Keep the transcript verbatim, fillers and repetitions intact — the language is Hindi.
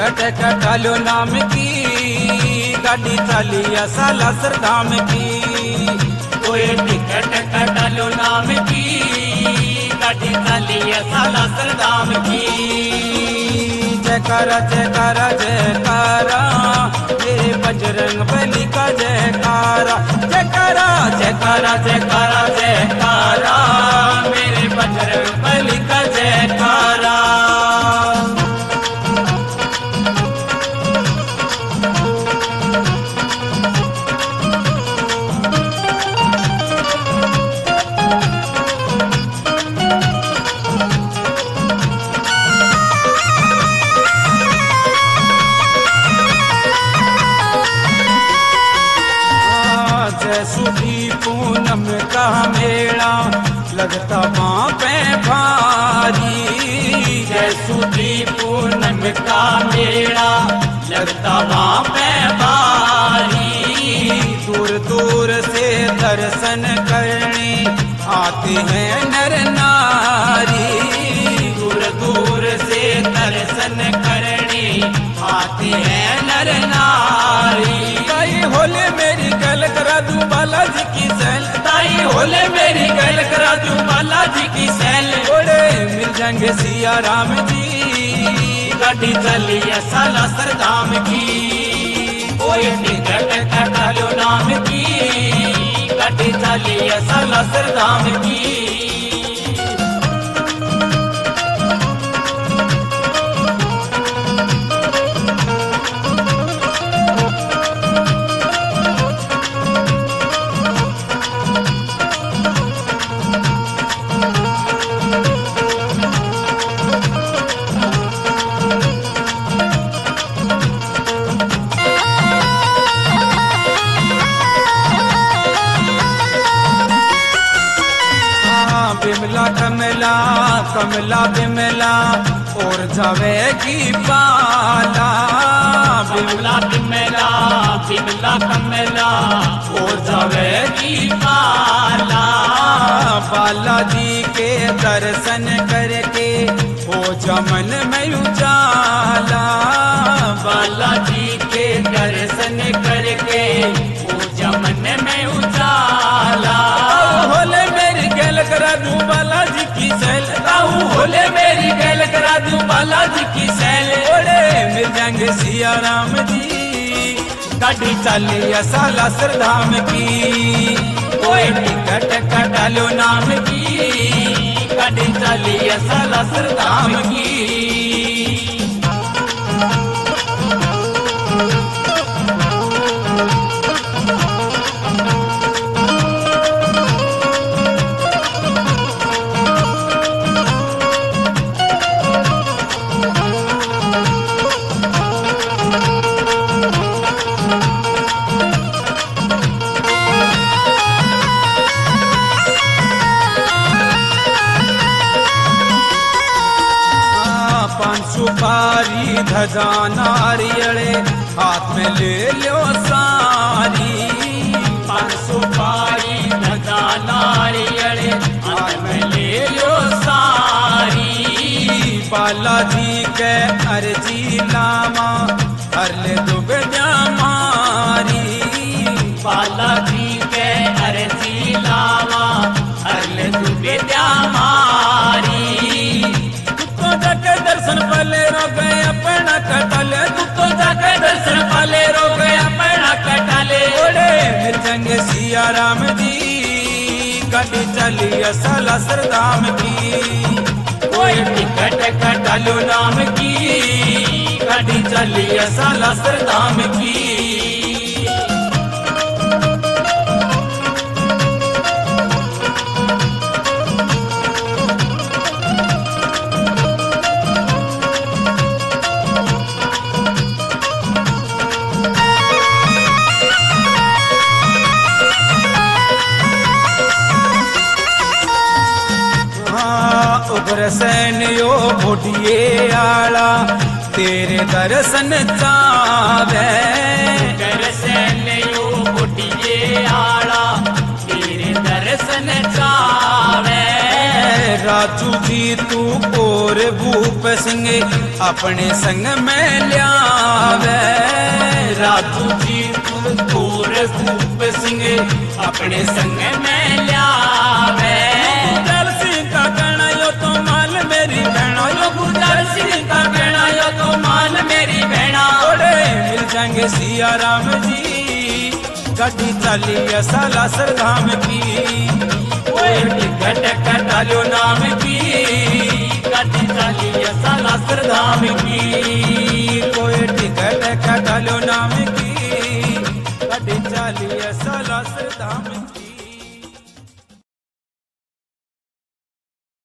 टिकट कटालो नाम की गाड़ी चाली साला सरदाम की। कोई टिकट कटालो नाम की गाड़ी चाली साला सरदाम की। जयकारा जयकारा जयकारा मेरे बजरंग बली का जयकारा। जयकारा जयकारा जयकारा जयकारा मेरे बजरंग बली का जयकारा। सुधी पूनम का मेला लगता वहाँ पे भारी। जय सुधी पूनम का मेला लगता वहाँ पे भारी। दूर दूर से दर्शन करने आते हैं नर नारी। दूर दूर से दर्शन करने आते हैं नर नारी। ताई होले मेरी गल करा दूं बालाजी की सैल। ताई होले मेरी गल करा दूं बालाजी की सैल। ओड़े मिल जाएंगे सिया राम जी गाड़ी चली साला सरदाम की। कोई टिकट कटालो नाम की गाड़ी चली साला सरदाम की। बिमला कमला कमला बिमला और जावेगी बाला। बिमला बिमला बिमला कमला और जावेगी बाला। बालाजी के दर्शन करके हो जमन में उजाला। बालाजी के दर्शन करके हो जमन में उजाला। होले मेरी गैल करा दूं बालाजी की सैल। ताऊ होले मेरी गैल करा दूं बालाजी की सैल। ओड़े मिल जाएंगे सिया राम जी गाड़ी चाली साला सरदाम की। कोई टिकट कटालो नाम की गाड़ी चाली साला सरदाम की। सुपारी धजा नारियले हाथ में ले लो सारी। पान सुपारी धजा नारियले हाथ में ले लो सारी। बालाजी के अर्जी लामा हर ले दुबे मारी। बालाजी के अर्जी लामा हर ले दुबे मारी। तो जाके दर्शन पले रो गए अपना कटाले। तू तो जाके दर्शन पले रो गए अपना कटाले। ओड़े मिल जाएंगे सिया राम जी गाड़ी चली साला सरदाम की। कोई टिकट कटालो नाम की गाड़ी चली साला सरदाम की। उग्र सैन यो भोटिए आला तेरे दर्शन चावे। दर्शन यो भोटिए आला तेरे दर्शन चावे। राजू जी तू और भूप सिंह अपने संग में लियावे। राजू जी तू और भूप सिंह अपने संग में लियावे। गुरदल सिंह का कहना यो तो मान मेरी बहना, यो गुरदल सिंह का कहना यो तो मान मेरी बहना। थोड़े मिल जाएंगे सिया राम जी गड्डी चली साला सरधाम की। ओए टिकट कटा लो नाम की गड्डी चली साला सरधाम की। कोई टिकट कटा लो नाम की गड्डी चली साला सरधाम की।